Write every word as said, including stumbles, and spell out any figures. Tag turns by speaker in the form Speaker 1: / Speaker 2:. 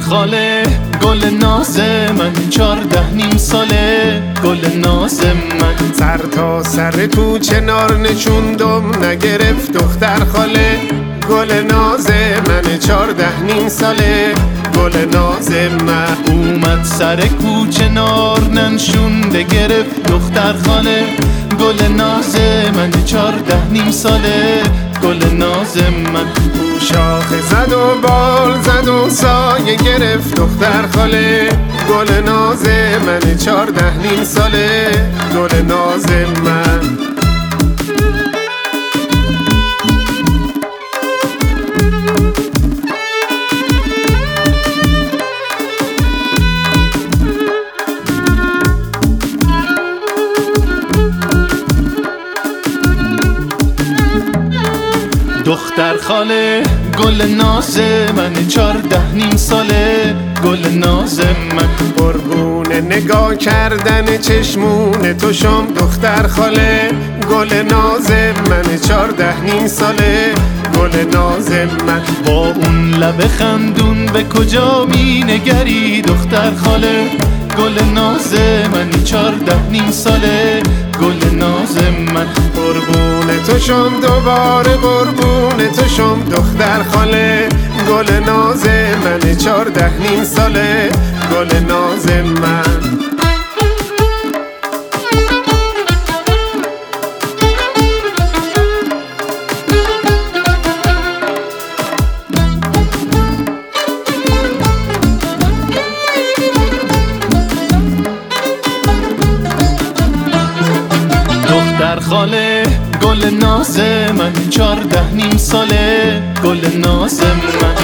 Speaker 1: خاله گل ناز من، چارده نیم ساله گل ناز من.
Speaker 2: سر تا سر کوچه نار نشوندم نگرفت دختر خاله گل ناز من، چارده نیم ساله گل ناز من.
Speaker 1: اومد سر کوچه نار ننشونده گرفت دختر خاله گل ناز من، چارده نیم ساله گل ناز من.
Speaker 2: او شاخه زد و بال زد و سایه گرفت دختر خاله گل ناز من، چارده نیم ساله گل ناز من.
Speaker 1: دختر خاله گل ناز من، چارده نیم ساله گل ناز من.
Speaker 2: قربون نگاه کردن چشمون تو شم دختر خاله گل ناز من، چارده نیم ساله گل ناز من.
Speaker 1: با اون لب خندون به کجا می نگری دختر خاله گل ناز من، چارده نیم ساله گل ناز من.
Speaker 2: قربون تو شم دوباره قربون تو شم دختر خاله گل ناز من، چارده نیم ساله گل ناز من.
Speaker 1: دختر خاله گل ناز من، چارده نیم ساله گل ناز من.